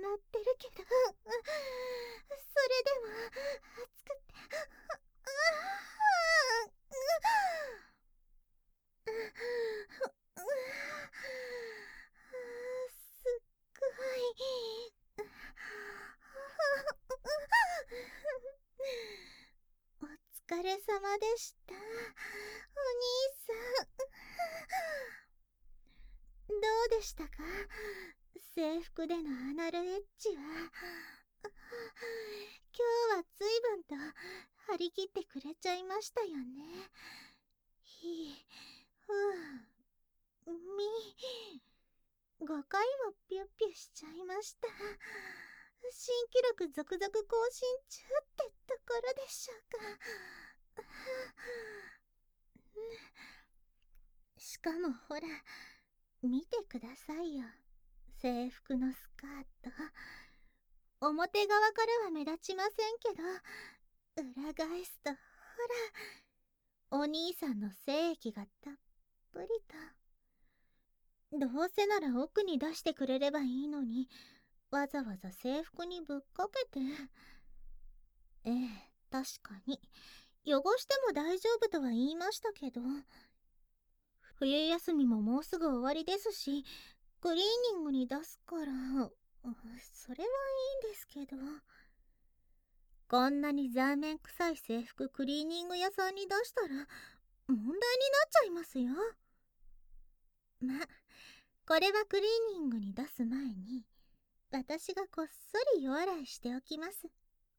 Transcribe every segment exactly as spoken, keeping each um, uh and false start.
らってるけど、それでも暑くて、すっごい。お疲れ様でした、お兄さん。どうでしたか、制服でのアナルエッチは。今日は随分と張り切ってくれちゃいましたよね。ひ、ふう、み、ごかいもピュッピュしちゃいました。新記録続々更新中ってところでしょうか。しかもほら、見てくださいよ、制服のスカート。表側からは目立ちませんけど、裏返すとほら、お兄さんの精液がたっぷりと。どうせなら奥に出してくれればいいのに、わざわざ制服にぶっかけて。ええ、確かに汚しても大丈夫とは言いましたけど、冬休みももうすぐ終わりですし、クリーニングに出すから、それはいいんですけど。こんなにザーメン臭い制服クリーニング屋さんに出したら問題になっちゃいますよ。ま、これはクリーニングに出す前に私がこっそり夜洗いしておきます。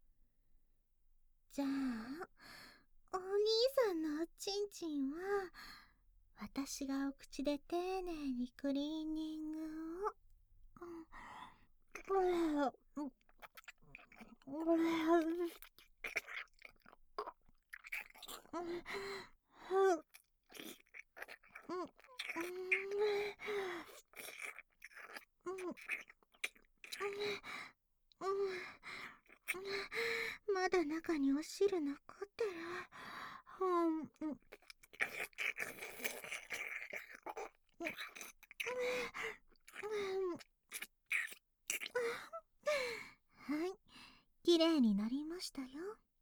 じゃあ、お兄さんのおちんちんは私がお口で丁寧にクリーニングを。まだ中にお汁残ってる。はい、きれいになりましたよ。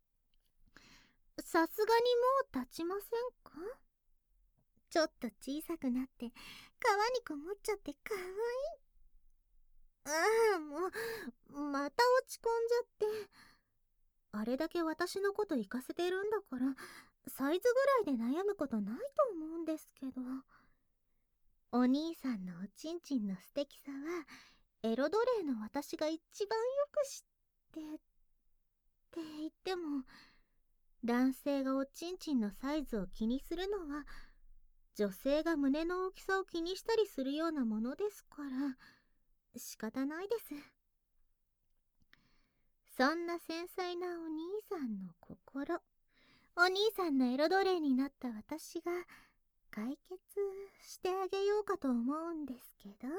さすがにもう立ちませんか？ちょっと小さくなって川にこもっちゃってかわいい。ああ、もうまた落ち込んじゃって。あれだけ私のこと行かせてるんだから、サイズぐらいで悩むことないと思うんですけど。お兄さんのおちんちんの素敵さはエロ奴隷の私が一番よく知ってって言っても、男性がおちんちんのサイズを気にするのは女性が胸の大きさを気にしたりするようなものですから仕方ないです。そんな繊細なお兄さんの心、お兄さんのエロ奴隷になった私が解決してあげようかと思うんですけど。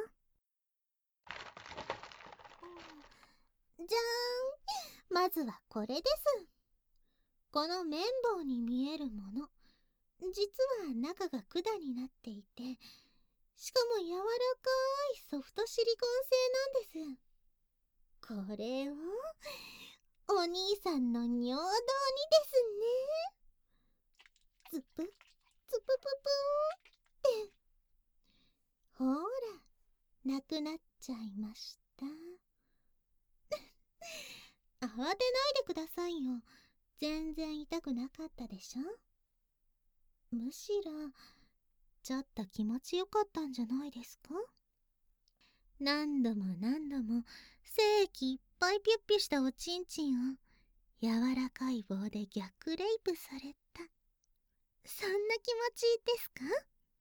じゃーん、まずはこれです。この綿棒に見えるもの、実は中が管になっていて、しかも柔らかいソフトシリコン製なんです。これをお兄さんの尿道にですね。ズプッズプププーンって。ほーら、なくなっちゃいました。慌てないでくださいよ。全然痛くなかったでしょ。むしろちょっと気持ちよかったんじゃないですか。何度も何度も精液いっぱいピュッピュしたおちんちんを柔らかい棒で逆レイプされた、そんな気持ちですか？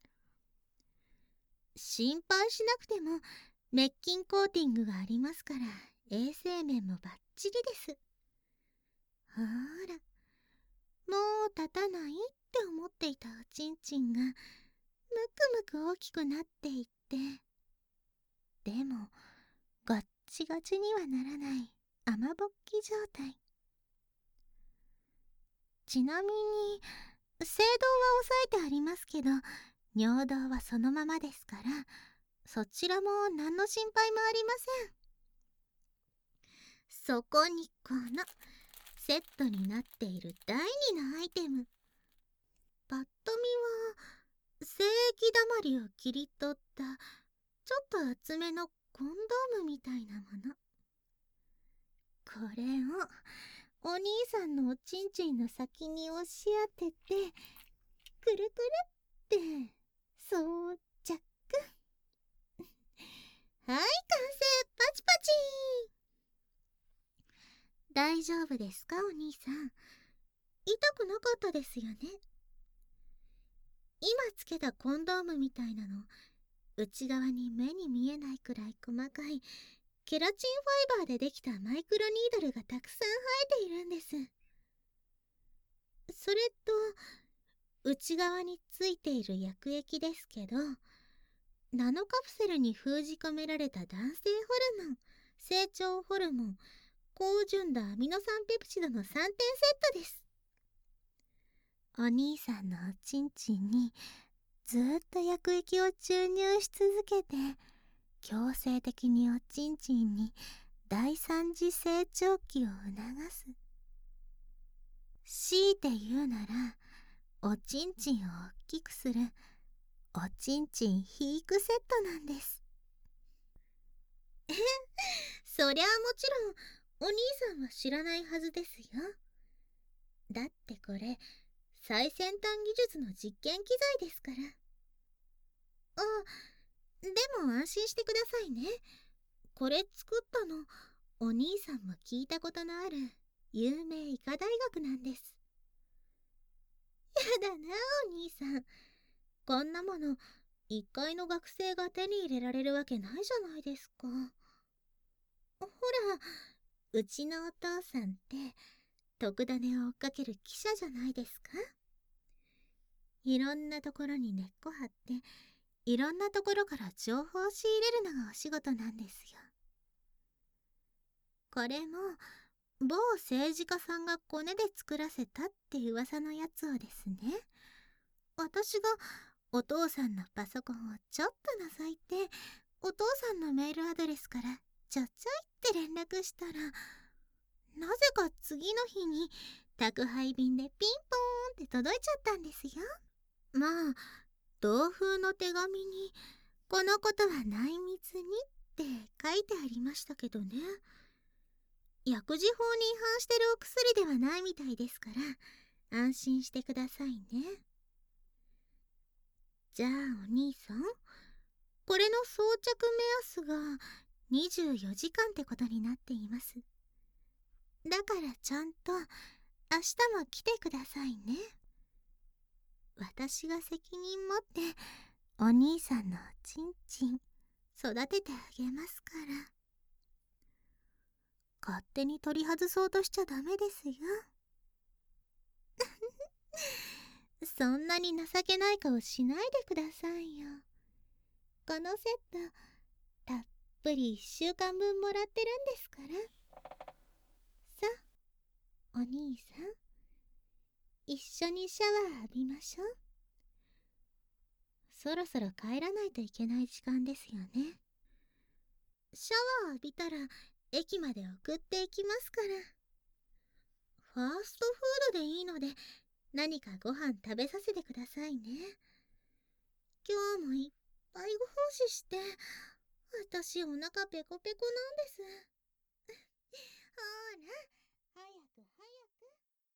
心配しなくても滅菌コーティングがありますから衛生面もバッチリです。ほら、もう立たないって思っていたおちんちんがむくむく大きくなっていって、でもガッチガチにはならない雨ぼっき状態。ちなみに声道は抑えてありますけど尿道はそのままですから、そちらも何の心配もありません。 そこにこのセットになっているだいにのアイテム。ぱっと見は精液だまりを切り取ったちょっと厚めのコンドームみたいなもの。これをお兄さんのおちんちんの先に押し当ててくるくるって装着。はい、完成。パチパチ。大丈夫ですかお兄さん。痛くなかったですよね。今つけたコンドームみたいなの、内側に目に見えないくらい細かいケラチンファイバーでできたマイクロニードルがたくさん生えているんです。それと内側についている薬液ですけど、ナノカプセルに封じ込められた男性ホルモン、成長ホルモン、高純度アミノ酸ペプチドのさんてんセットです。お兄さんのおちんちんにずーっと薬液を注入し続けて、強制的におちんちんに第三次成長期を促す。強いて言うなら、おちんちんを大きくするおちんちん肥育セットなんです。そりゃあもちろんお兄さんは知らないはずですよ。だってこれ最先端技術の実験機材ですから。あ、でも安心してくださいね。これ作ったのお兄さんも聞いたことのある有名医科大学なんです。やだなお兄さん、こんなもの一階の学生が手に入れられるわけないじゃないですか。ほら、うちのお父さんって特ダネを追っかける記者じゃないですか。いろんなところに根っこ張っていろんなところから情報を仕入れるのがお仕事なんですよ。これも某政治家さんがコネで作らせたって噂のやつをですね、私がお父さんのパソコンをちょっと覗いて、お父さんのメールアドレスからちょちょいって連絡したら、なぜか次の日に宅配便でピンポーンって届いちゃったんですよ。まあ同封の手紙にこのことは内密にって書いてありましたけどね。薬事法に違反してるお薬ではないみたいですから安心してくださいね。じゃあお兄さん、これの装着目安がにじゅうよじかんってことになっています。だからちゃんと明日も来てくださいね。私が責任持ってお兄さんのおちんちん育ててあげますから。勝手に取り外そうとしちゃダメですよ。そんなに情けない顔しないでくださいよ。このセットたっぷりいっしゅうかんぶんもらってるんですから。さあお兄さん、一緒にシャワー浴びましょう。そろそろ帰らないといけない時間ですよね。シャワー浴びたら駅まで送っていきますから。ファーストフードでいいので何かご飯食べさせてくださいね。今日もいっぱいご奉仕して私お腹ペコペコなんです。ほら早く早く。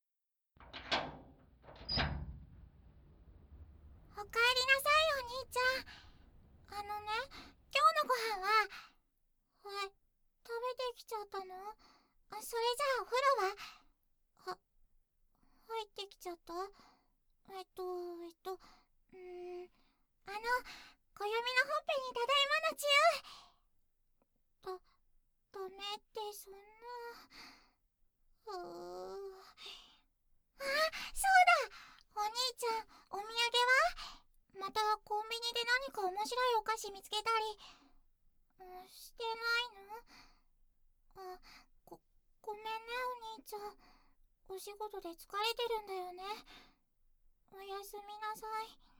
おかえりなさいお兄ちゃん。あのね、今日のご飯はえ、食べてきちゃったの？あ、それじゃあお風呂はは入ってきちゃった？えっとえっとうーんあの、暦のほっぺにただいまのちゅう。だ、ダメってそんな。うー。あ、そうだ、お兄ちゃん、お土産はまたコンビニで何か面白いお菓子見つけたり、うん、してないの？あ、ご、ごめんねお兄ちゃん。お仕事で疲れてるんだよね。おやすみなさい。